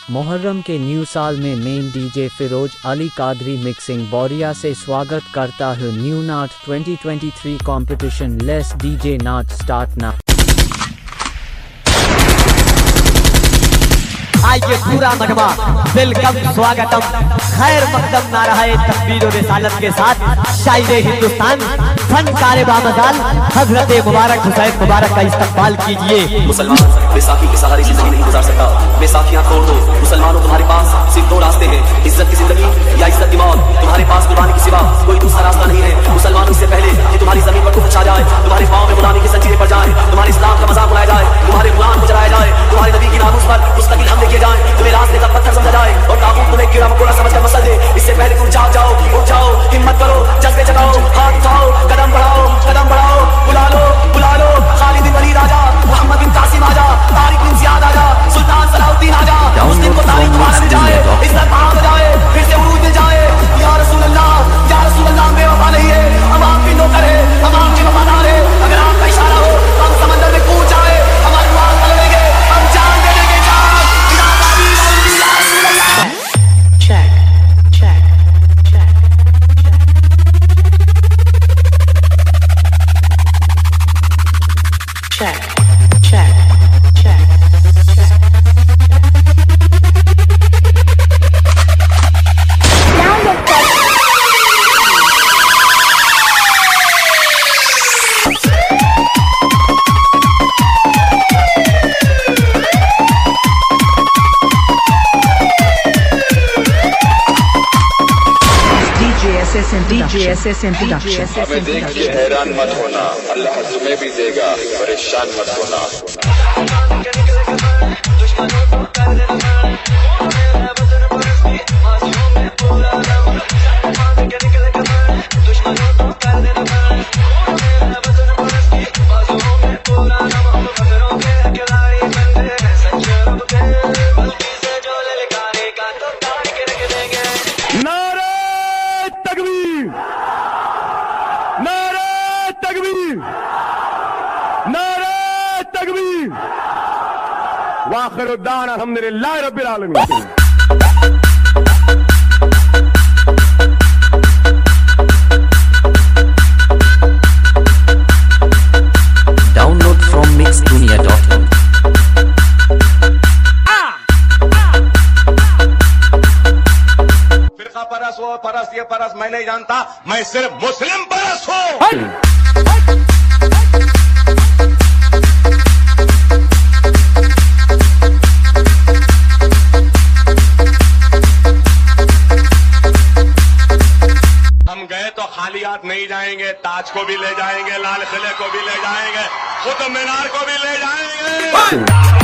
मुहर्रम के न्यू साल में मेन डीजे फिरोज अली कादरी मिक्सिंग बोरिया से स्वागत करता है न्यू नाट 2023 कंपटीशन। लेस डीजे नाट स्टार्ट ना। आइए पूरा मजमा वेलकम स्वागतम खैर मकदम नाराहे तकबीर और रिसालत के साथ शायरे हिंदुस्तान फनकारे बामजाल हजरत मुबारक हुसैन मुबारक का इस्तकबाल कीजिए। मुसलमान बैसाखी के सहारे से जिंदगी नहीं गुजार सकता। बैसाखियां तोड़ दो मुसलमानों, तुम्हारे पास सिर्फ दो रास्ते हैं, इज्जत की जिंदगी या इज्जत की मौत। तुम्हारे पास कुर्बानी के सिवा कोई दूसरा रास्ता नहीं है। मुसलमानों, इससे पहले कि तुम्हारी जमीन पर कुछ छा जाए, तुम्हारे पांव में गुलामी की जंजीरें पड़ जाए, तुम्हारे इस्लाम का मजाक उड़ाया जाए, तुम्हारे गुलाम को जलाया जाए, तुम्हारे नबी की नामूस पर मुस्तकिल हमले किए जाए, तुम्हें रास्ते का पत्थर समझा जाए और ताबूत तुम्हें कीड़ा मकोड़ा समझकर मसल दे, इससे पहले तुम जाग जाओ, उठ जाओ, हिम्मत करो, जज्बे जगाओ, हाथ उठाओ, कदम बढ़ाओ, बुला लो खालिद बिन वलीद आजा, मोहम्मद बिन कासिम आजा, तारिक बिन जियाद आजा, सुल्तान सलाउद्दीन आजा। उस दिन को तारीख तुम्हारा मिल जाए, इज्जत बहाल हो जाए, फिर से उरूज मिल जाए। या रसूल अल्लाह में वफा नहीं है, हम आपके नौकर है, हम आपके वफादार है। अगर आपका इशारा हो तो हम समंदर में कूद जाए, हमारी आवाज कर लेंगे, हम जान दे देंगे जान। हमें देख के हैरान मत होना, अल्लाह तुम्हें भी देगा, परेशान मत होना। वाखिरुद्दान अल्हम्दुलिल्लाह रब्बिल आलमीन। Download from mixdunia.com। फिरका परस हो, परस ये परस मैं नहीं जानता, मैं सिर्फ मुस्लिम परस हूँ। खाली हाथ नहीं जाएंगे, ताज को भी ले जाएंगे, लाल किले को भी ले जाएंगे, कुतुब मीनार को भी ले जाएंगे।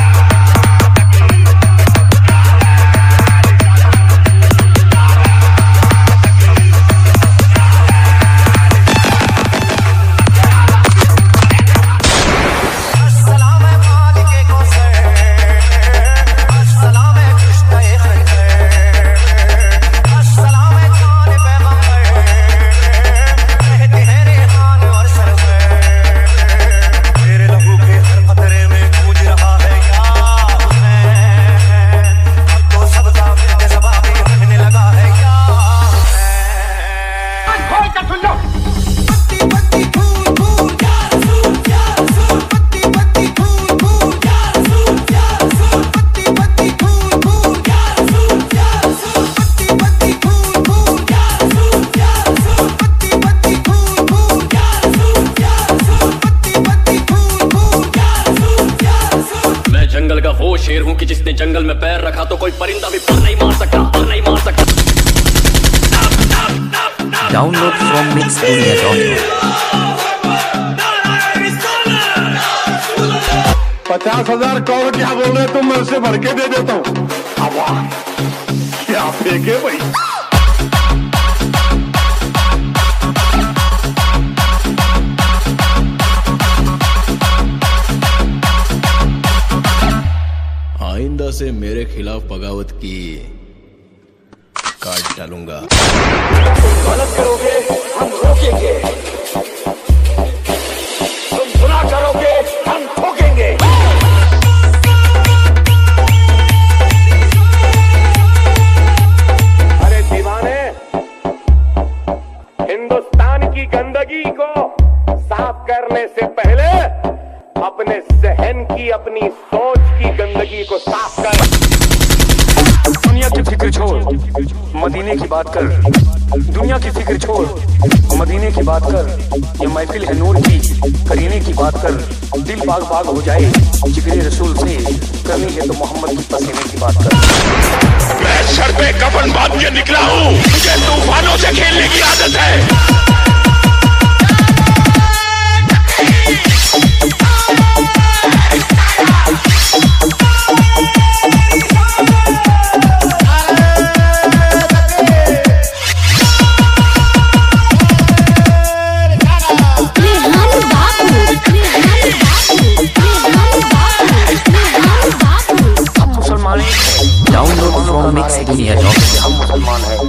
वो शेर हूँ कि जिसने जंगल में पैर रखा तो कोई परिंदा भी पर नहीं मार सकता। Download from mixdunia.com। 50,000 कौन क्या बोल रहे तुम, मैं उससे भर के दे देता हूँ। क्या फेंके भाई। आइंदा से मेरे खिलाफ बगावत की काट डालूंगा। गलत करोगे हम रोकेंगे, तुम गुनाह करोगे हम ठोकेंगे। की अपनी सोच की गंदगी को साफ कर। दुनिया की फिक्र छोड़, मदीने की बात कर। दुनिया की फिक्र छोड़, मदीने की बात कर। ये महफिल है नूर की, करीने की बात कर। दिल बाग बाग हो जाए जिगरे रसूल से, करनी है तो मोहम्मद की पसीने की बात कर। मैं सर पे कफन बांध के निकला हूँ, मुझे तूफानों से खेलने की आदत है। डाउनलोड फ्रॉम मिक्स दुनिया हम मुसलमान हैं।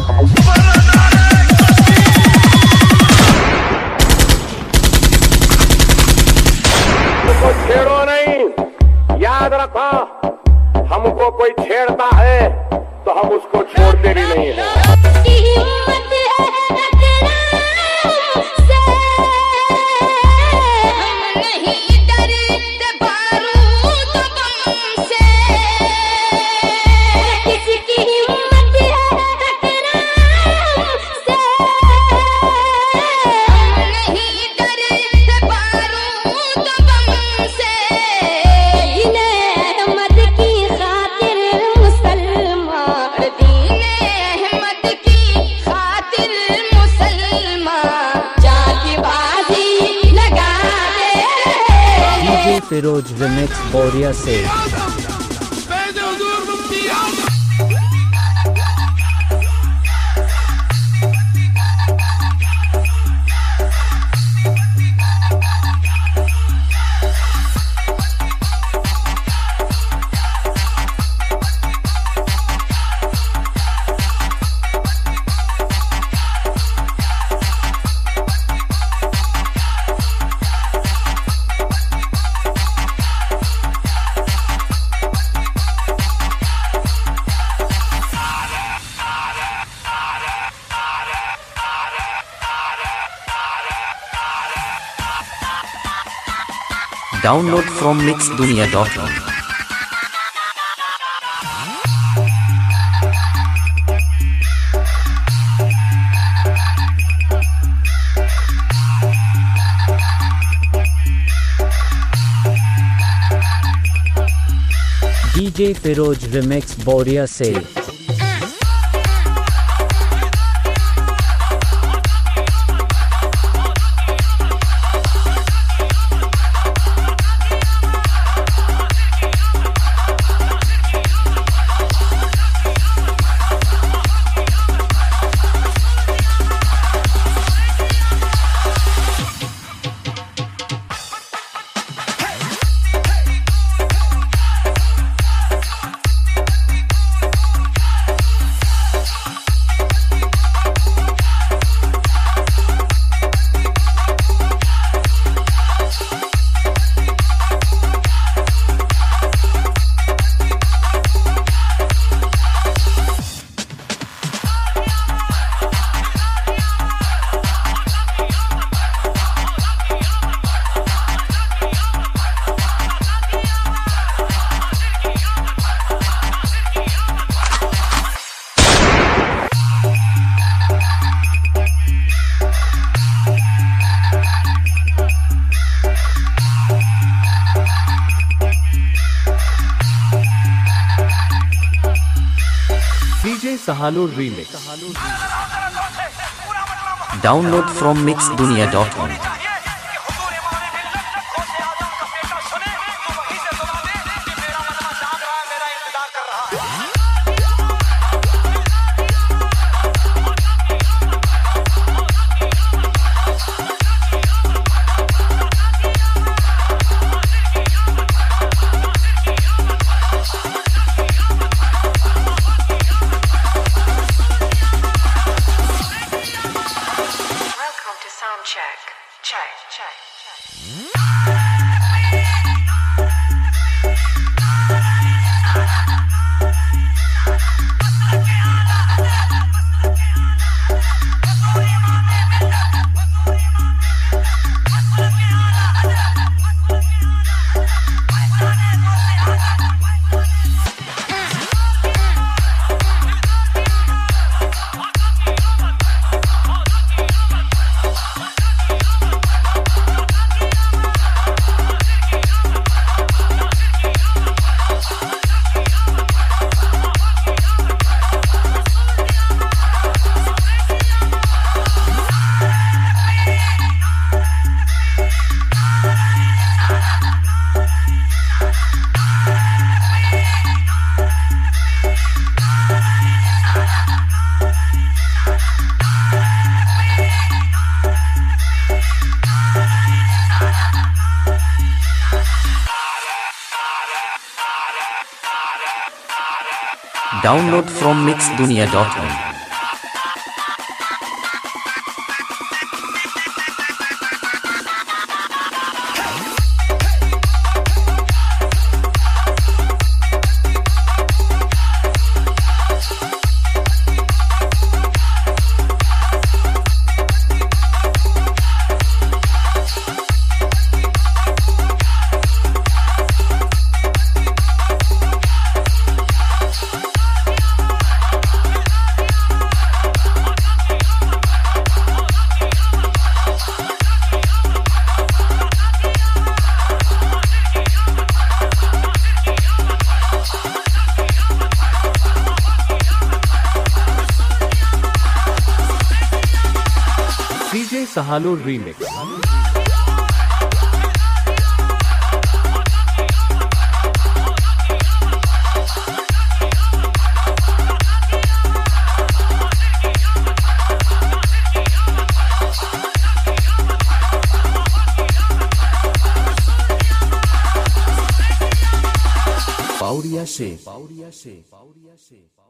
हमको छेड़ो नहीं, याद रखो, हमको कोई छेड़ता है तो हम उसको छोड़ते भी नहीं हैं। फिरोज रिमिक्स बोरिया से। Download from mixdunia.com। DJ Firoz remix Boriya से। डीजे सहालूर remix. Download from mixdunia.com। Check. Download from mixdunia.in. DJ Sahalo Remix. Pauria Sheikh.